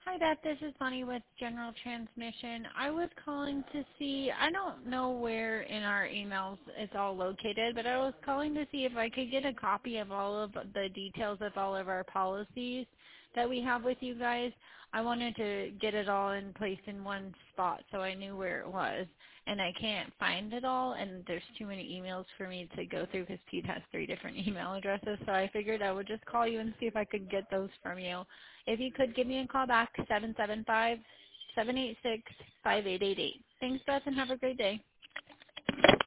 Hi, Beth. This is Bonnie with General Transmission. I was calling to see, I don't know where in our emails it's all located, but I was calling to see if I could get a copy of all of the details of all of our policies that we have with you guys. I wanted to get it all in place in one spot so I knew where it was. And I can't find it all, and there's too many emails for me to go through because Pete has 3 different email addresses, so I figured I would just call you and see if I could get those from you. If you could give me a call back, 775-786-5888. Thanks, Beth, and have a great day.